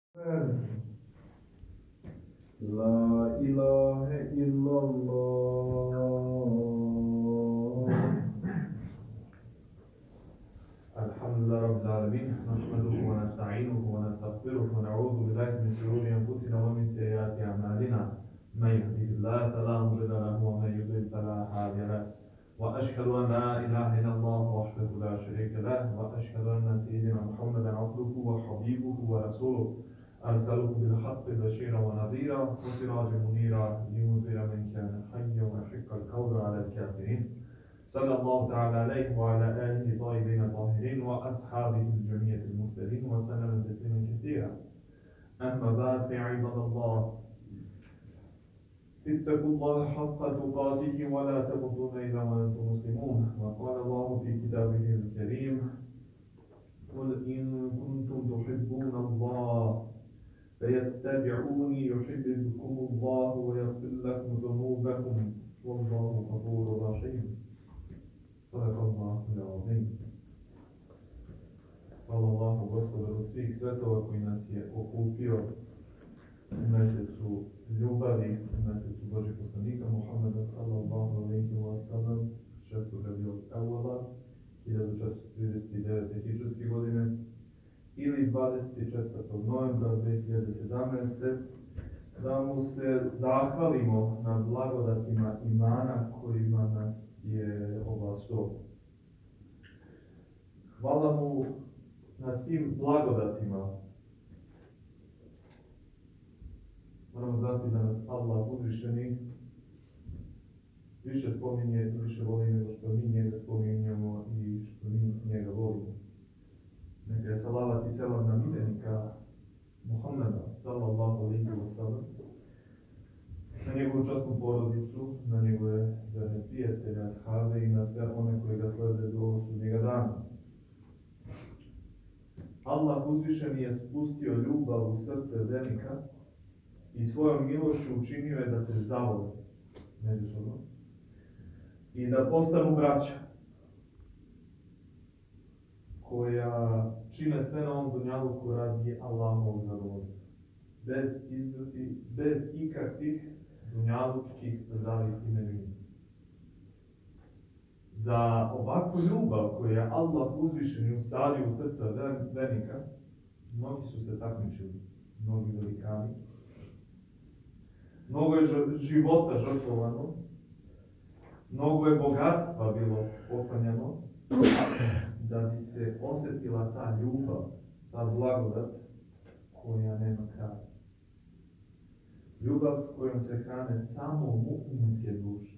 لا إله إلا الله. الحمد لله رب العالمين، نحمده ونستعينه ونستغفره ونعوذ بالله من شرور أنفسنا ومن سيئات أعمالنا. من يهده الله فلا مضل له ومن يضلل فلا هادي له. وأشهد أن لا إله إلا الله وحده لا شريك له، وأشهد أن سيدنا محمدا عبده وحبيبه ورسوله، أرسله بالحق بشيرا ونذيرا وسراجا منيرا لينذر من كان حيا ويحق القول على الكافرين. صلى الله تعالى عليه وعلى آله الطيبين الطاهرين وأصحابه الجميع المهتدين وسلم تسليما كثيرا. أما بعد فعباد الله، اتقوا الله حق تقاته ولا تموتن إلا وأنتم مسلمون. وقال الله في كتابه الكريم: قل إن كنتم تحبون الله فيتبعوني يحببكم الله ويغفر لكم ذنوبكم والله غفور رحيم. صدق الله العظيم. Hvala Allahu Gospodaru svih svetova koji nas je okupio u mesecu ljubavi, u mesecu Božih poslanika Muhammeda sallallahu alejhi ve sellem, 6. Rabiul Awwala 1439. hidžretske godine ili 24. novembra 2017. da mu se zahvalimo na blagodatima imana kojima nas je obasuo. Hvala mu na svim blagodatima. Moramo znati da nas Allah uzvišeni više spominje i više voli nego što mi njega spominjamo i što mi njega volimo. Neka je salavat i selam na miljenika Muhammeda sallallahu alejhi ve sellem, na njegovu časnu porodicu, na njegove verne prijatelje, ashabe i na sve one koji ga slede do sudnjega dana. Allah uzvišeni je spustio ljubav u srce vernika i svojom milošću učinio je da se zavole međusobno i da postanu braća koja čine sve na ovom dunjaluku radi Allahovog zadovoljstva. Bez ikakvih dunjalučkih zavisti među njima. Za ovakvu ljubav koju je Allah uzvišeni usadio u srca vernika, mnogi su se takmičili, mnogi velikani. Mnogo je života žrtvovano, mnogo je bogatstva bilo poklanjano, da bi se osjetila ta ljubav, ta blagodat koja nema kraja. Ljubav kojom se hrane samo mu'minske duše.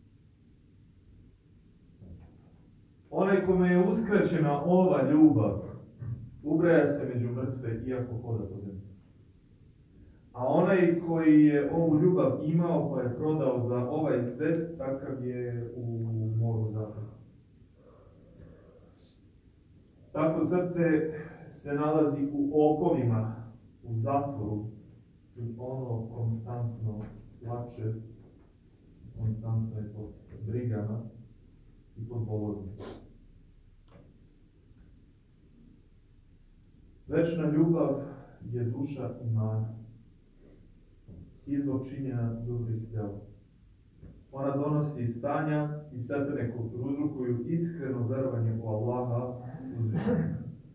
Onaj kome je uskraćena ova ljubav, ubraja se među mrtve iako hoda po zemlji. A onaj koji je ovu ljubav imao pa je prodao za ovaj svet, takav je u moru zapravo. Takvo srce se nalazi u okovima, u zatvoru i ono konstantno plače, konstantno je pod brigama i pod bolodom. Večna ljubav je duša imana, izvor činjenja dobrih djela. Ona donosi stanja i stepene koji prouzrokuju iskreno verovanje u Allaha uzvišenog.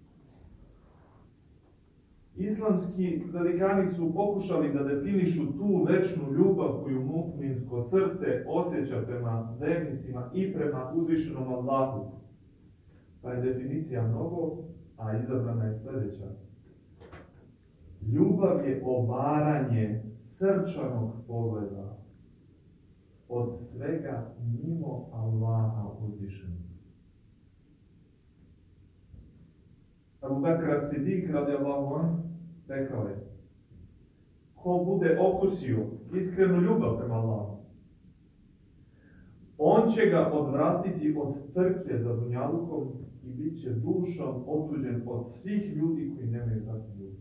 Islamski velikani su pokušali da definišu tu večnu ljubav koju mu'minsko srce osjeća prema vernicima i prema uzvišenom Allahu. Pa je definicija mnogo, a izabrana je sljedeća. Ljubav je obaranje srčanog pogleda od svega mimo Allaha uzvišenog. Abu Bekr as-Siddiq radijallahu anhu rekao je: ko bude okusio iskrenu ljubav prema Allahu, on će ga odvratiti od trke za dunjalukom i bit će dušom otuđen od svih ljudi koji nemaju takvu ljubav.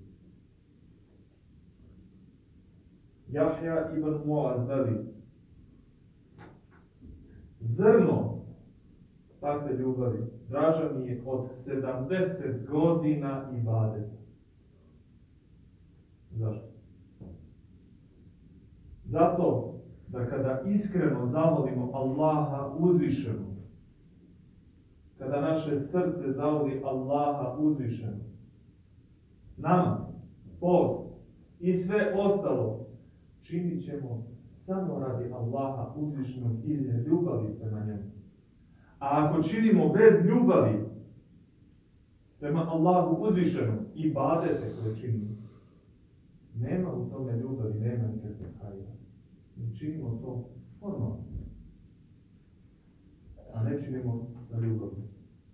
Jahja ibn Muaz veli: zrno takve ljubavi draža mi je od 70 godina ibadeta. Zašto? Zato da kada iskreno zavolimo Allaha uzvišenog, kada naše srce zavoli Allaha uzvišenog, namaz, post i sve ostalo činit ćemo samo radi Allaha uzvišenog iz ljubavi prema njemu. A ako činimo bez ljubavi prema Allahu uzvišenom i badete koje činimo, nema u tome ljubavi, nema nikakve hajra. Mi činimo to formalno, a ne činimo sa ljubavim.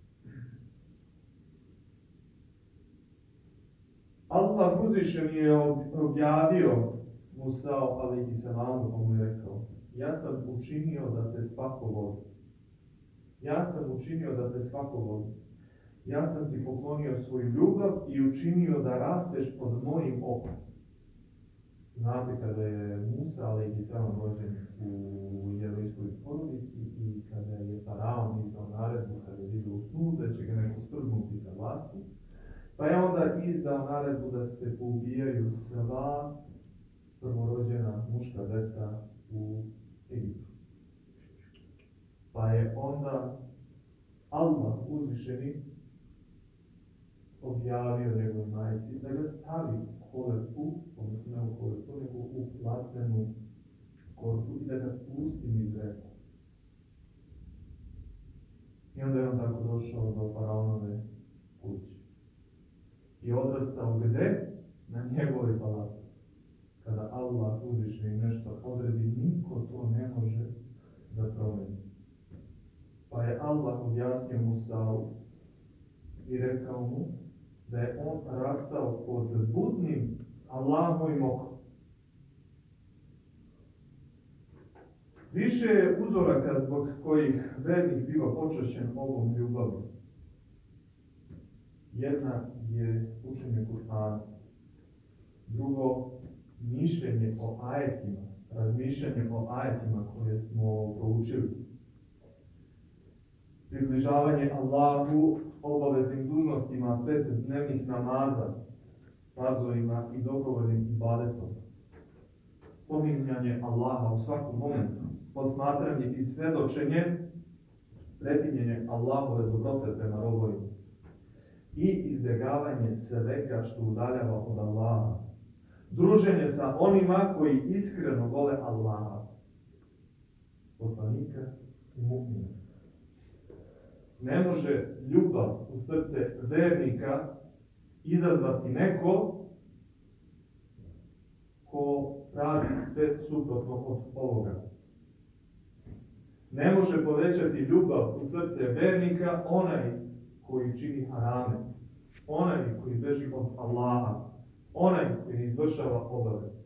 Allah uzvišen je objavio Musa'u alejhi selamu, pa mu je rekao: ja sam učinio da te svako voli. Ja sam učinio da te svako voli. Ja sam ti poklonio svoju ljubav i učinio da rasteš pod mojim okom. Znate, kada je Musa alejhi selam rođen u jevrejskoj porodici i kada je faraon izdao naredbu, kada je vidio u snu da će ga neko sprdnuti sa vlasti, pa je onda izdao naredbu da se poubijaju sva prvorođena muška deca u Egiptu. Pa je onda Allah uzvišeni objavio njegovoj majci da ga stavi u kolevku, odnosno ne u kolevku, nego u platnenu korpu i da ga pusti niz reku. I onda je on tako došao do faraonove kuće. I odrastao gde? Na njegovoj palati. Kada Allah uzvišeni nešto odredi, niko to ne može da promeni. Pa je Allah objasnio Musa'u i rekao mu da je on rastao pod budnim Allahovim okom. Više je uzoraka zbog kojih vernik biva počašćen ovom ljubavom. Jedna je učenje Kur'ana. Drugo, mišljenje o ajetima, razmišljanje o ajetima koje smo proučili. Približavanje Allahu obaveznim dužnostima 5 dnevnih namaza, farzovima i dobrovoljnim ibadetom. Spominjanje Allaha u svakom momentu, posmatranje i svedočenje, prefinjenje Allahove dobrote prema robovima i izbjegavanje svega što udaljava od Allaha. Druženje sa onima koji iskreno vole Allaha, poslanika i mu'mina. Ne može ljubav u srce vernika izazvati neko ko radi sve suprotno od ovoga. Ne može povećati ljubav u srce vernika onaj koji čini harame, onaj koji beži od Allaha, onaj koji ne izvršava obaveze.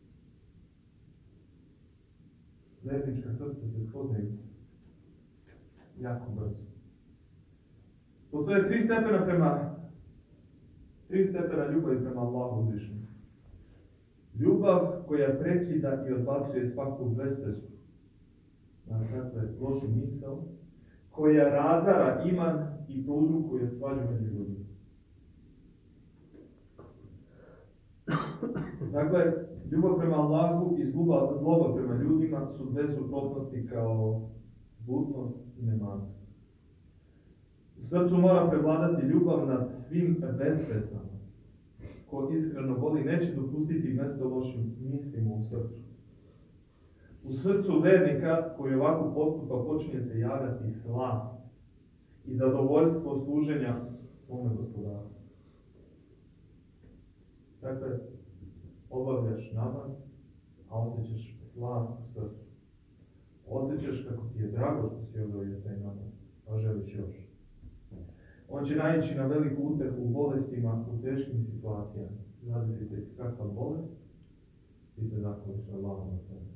Vernička srca se spoznaju jako brzo. Postoje 3 stepena ljubavi prema Allahu uzvišenom. Ljubav koja prekida i odbacuje svaku vesvesu, dakle lošu misao, koja razara iman i prouzrokuje svađu među ljudima. Dakle, ljubav prema Allahu i zloba prema ljudima su 2 suprotnosti kao budnost i nemarnost. U srcu mora prevladati ljubav nad svim vesvesama. Ko iskreno voli, neće dopustiti mjesto lošim mislima u srcu. U srcu vernika koji ovako postupa počinje se javljati slast i zadovoljstvo služenja svome gospodaru. Dakle, obavljaš namaz, a osjećaš slast u srcu. Osjećaš kako ti je drago što si obavio taj namaz, a želiš još. On će naići na veliku utjehu u bolestima, u teškim situacijama. Zavisite kakva bolest, ti se zahvališ Allahom na tome.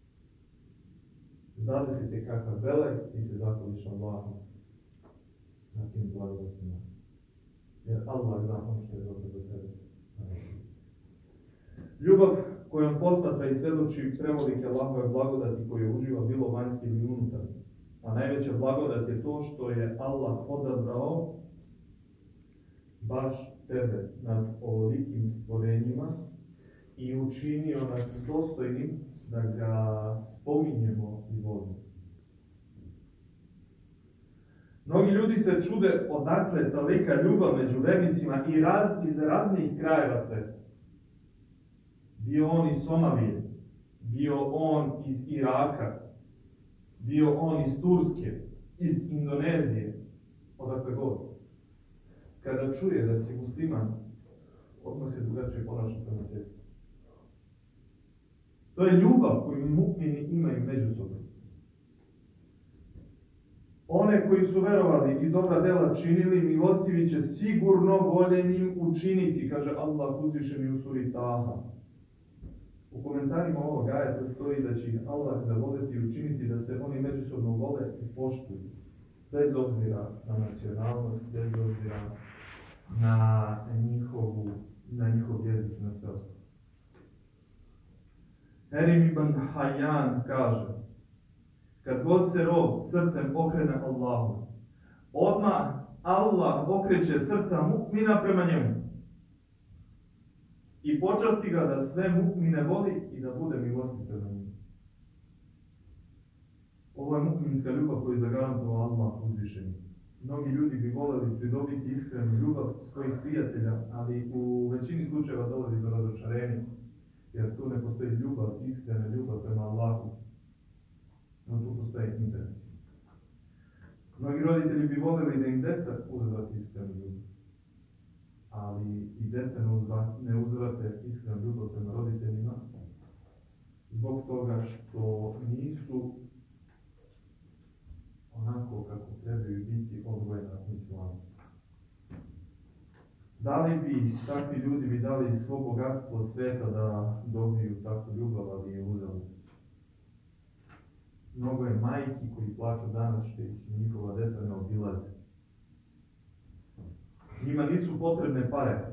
Zavisite kakav belaj, ti se zahvališ Allahom na tim blagodatima. Jer Allah zna ono što je dobro za tebe. Ljubav kojom posmatra i svjedoči prevolike Allahove blagodati koje uživa bilo vanjski ili unutarnji. A najveća blagodat je to što je Allah odabrao baš tebe nad ovolikim stvorenjima i učinio nas dostojnim da ga spominjemo i volimo. Mnogi ljudi se čude odakle tolika ljubav među vernicima i iz raznih krajeva sveta. Bio on iz Somalije, bio on iz Iraka, bio on iz Turske, iz Indonezije, odakle god. Kada čuje da si musliman, odmah se drugačije ponaša prema tebi. To je ljubav koju mu'mini imaju međusobno. One koji su verovali i dobra dela činili, milostivi će sigurno voljenim učiniti, kaže Allah uzvišeni u suri Taha. U komentarima ovog ajeta stoji da će ih Allah zavoljeti i učiniti da se oni međusobno vole i poštuju. Bez obzira na nacionalnost, bez obzira na njihov jezik, na sve ostalo. Herim ibn Hayyan kaže: kad god se rob srcem okrene Allahu, odmah Allah okreće srca mu'mina prema njemu i počasti ga da sve mu'mine voli i da bude milosti prema njemu. Ovo je mu'minska ljubav koju zagarantovao Allah uzvišeni. Mnogi ljudi bi voljeli pridobiti iskrenu ljubav svojih prijatelja, ali u većini slučajeva dolazi do razočarenja, jer tu ne postoji ljubav, iskrena ljubav prema Allahu, no tu postoji interes. Mnogi roditelji bi voljeli da im deca uzvrati iskrenu ljubav, ali i deca ne uzvrate iskrenu ljubav prema roditeljima zbog toga što nisu onako kako trebaju biti odgojena u islamu. Da li bi takvi ljudi bi dali svo bogatstvo sveta da dobiju takvu ljubav, ali je uzeli? Mnogo je majki koji plaču danas što ih njihova deca ne obilaze. Njima nisu potrebne pare.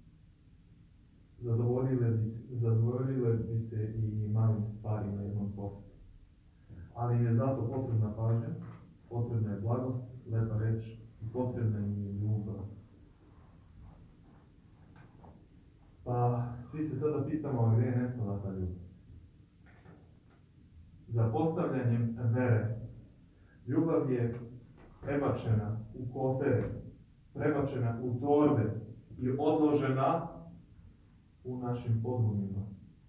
Zadovoljile bi se i malim stvarima jednom poslu. Ali im je zato potrebna pažnja, potrebna je blagost, lepa reč i potrebna im je ljubav. Pa svi se sada pitamo gdje je nestala ta ljubav. Za postavljanjem vere, ljubav je prebačena u kofere, prebačena u torbe i odložena u našim podrumima.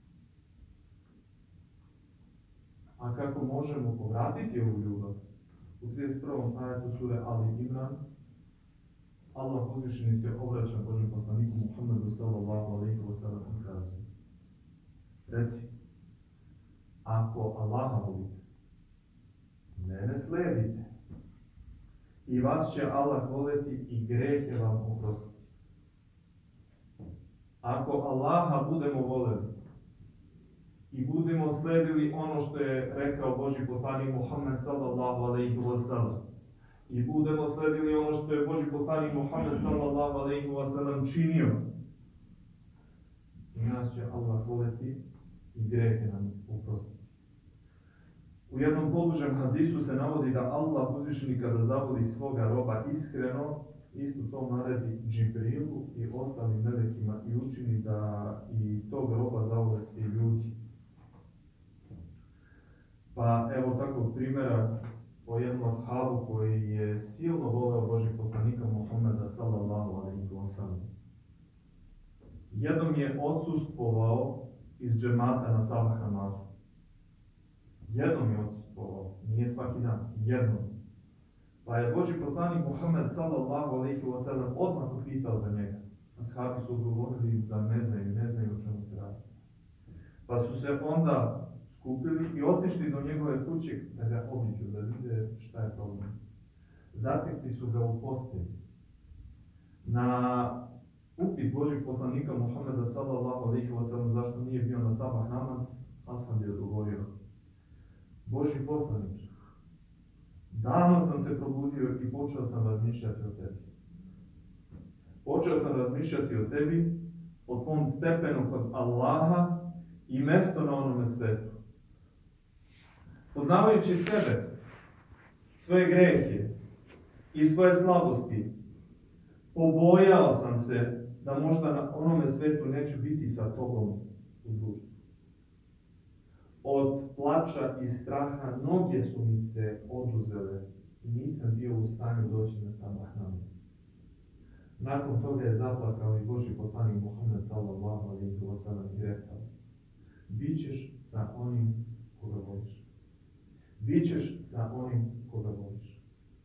A kako možemo povratiti ovu ljubav? U 31. ajetu sure Ali Imran, Allah uzvišeni se obraća Božjem poslaniku Muhammedu sallallahu alejhi ve sellem i kaže: reci, ako Allaha volite, mene slijedite i vas će Allah voljeti i grehe vam oprostiti. Ako Allaha budemo voljeli i budemo slijedili ono što je rekao Božji poslanik Muhammed sallallahu alejhi ve sellem i budemo slijedili ono što je Božji poslanik Muhammed sallallahu alejhi ve sellem činio, i nas će Allah voljeti i grehe nam oprostiti. U jednom podužem hadisu se navodi da Allah uzvišeni kada zavoli svoga roba iskreno, isto to naredi Džibrilu i ostalim melekima i učini da i tog roba zavole svi ljudi. Pa evo takvog primjera o jednom ashabu koji je silno voleo Božih poslanika Muhammeda sallallahu alejhi ve sellem. Jednom je odsustvovao iz džemata na sabah namazu. Jednom je odsustvovao, nije svaki dan, jednom. Pa je Božji poslanik Muhammed sallallahu alejhi ve sellem odmah upitao za njega. Ashabi su odgovorili da ne znaju o čemu se radi. Pa su se onda skupili i otišli do njegove kuće da ga obiđu, da vide šta je problem. Zatekli su ga u postelji. Na upit Božjeg poslanika Muhammeda sallallahu alejhi ve sellem zašto nije bio na sabah namaz, ashab je odgovorio: Božji poslaniče, davno sam se probudio i počeo sam razmišljati o tebi. Počeo sam razmišljati o tebi, o tvom stepenu kod Allaha i mjesto na onome svetu. Poznavajući sebe, svoje grehe i svoje slabosti, pobojao sam se da možda na onome svetu neću biti sa tobom u društvu. Od plača i straha noge su mi se oduzele i nisam bio u stanju doći na sabah namaz. Nakon toga je zaplakao i Božji poslanik Muhammed sallallahu alejhi ve sellem i rekao: Bićeš sa onim koga voliš. Bićeš sa onim koga voliš.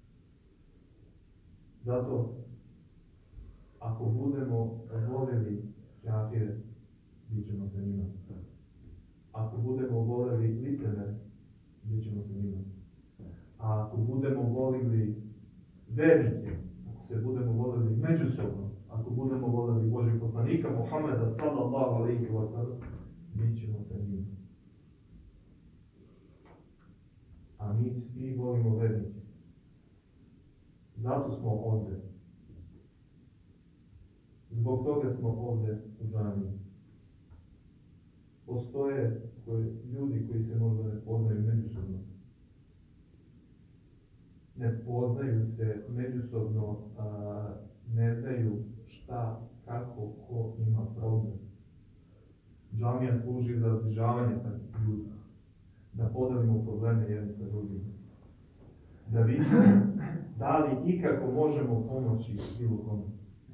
Zato, ako budemo voljeli kafire, bit ćemo sa njima. Ako budemo voljeli licemere, bit ćemo sa njima. A ako budemo volili vernike, ako se budemo voljeli međusobno, ako budemo voljeli Božjeg poslanika Muhameda sallallahu alejhi ve sellem, bit ćemo sa njima. A mi svi volimo vernike. Zato smo ovdje. Zbog toga smo ovdje u džamiji. Postoje ljudi koji se možda ne poznaju međusobno. Ne poznaju se međusobno, ne znaju šta, kako, ko ima problem. Džamija služi za zbližavanje takvih ljudi. Da podelimo probleme jedni sa drugim. Da vidimo da li ikako možemo pomoći bilo kome.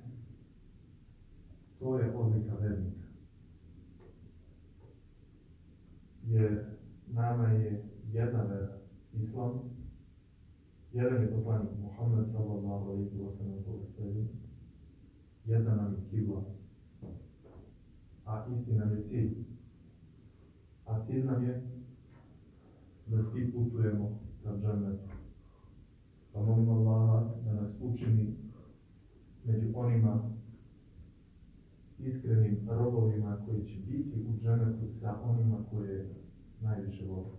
To je odlika vernika. Jer nama je jedna vera, Islam, jedan je poslanik Muhammed sallallahu alejhi ve sellem, jedna nam je kibla, a isti nam je cilj. A cilj nam je da svi putujemo ka džennetu. Pa molim Allaha da nas učini među onima iskrenim robovima koji će biti u džennetu sa onima koje najviše vole.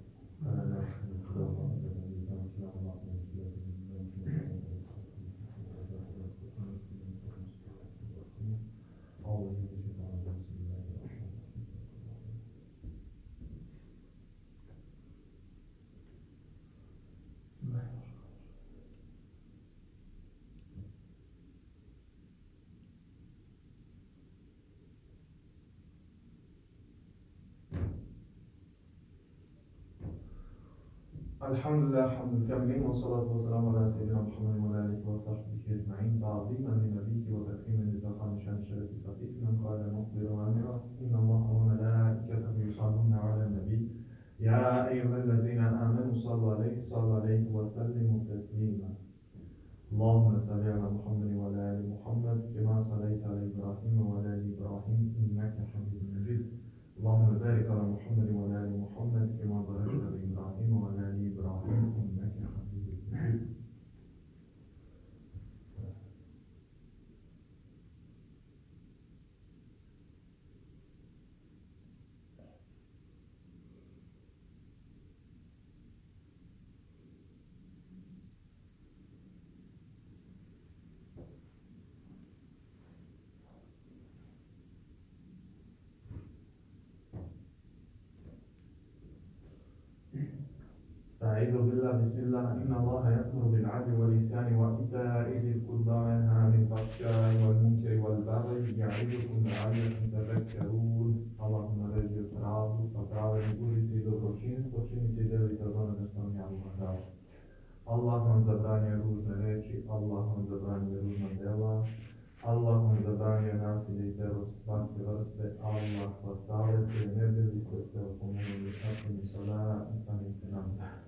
Alhamdulillah, hamdul kamilin, wa salatu wa salamu ala sayyidina Muhammadin wa ala alihi wa sahbihi ajma'in, ta'ziman li nabiyyi wa takriman li fahami shani sharifi safiki, man qala mukhbiran wa amira, inna Allaha wa malaikatahu yusalluna ala nabi, ya ayyuhalladhina amanu sallu alayhi wa sallimu taslima. Allahumma salli ala Muhammadin wa ala ali Muhammad, kama sallaita ala Ibrahim wa ala ali Ibrahim, innaka hamidun majid. اللهم بارك على محمد وعلى ال محمد كما باركت على ابراهيم وعلى ال ابراهيم انك حميد مجيد. استعيذ بالله بسم الله إن الله يأمر بالعدل والإحسان وإيتاء ذي القربى وينهى عن الفحشاء والمنكر والبغي يعظكم لعلكم تذكرون. اللهم ređi pravdu, pa pravedni budite i dobročinstvo činite i delite od onoga što vam je Allah dao. Allah vam zabranjuje ružne reči, Allah vam zabranjuje ružna dela, Allah vam zabranjuje nasilje i teror svake vrste, Allah vas savjetuje, ne bili ste se opomenuli, akimi solara i klanite nam.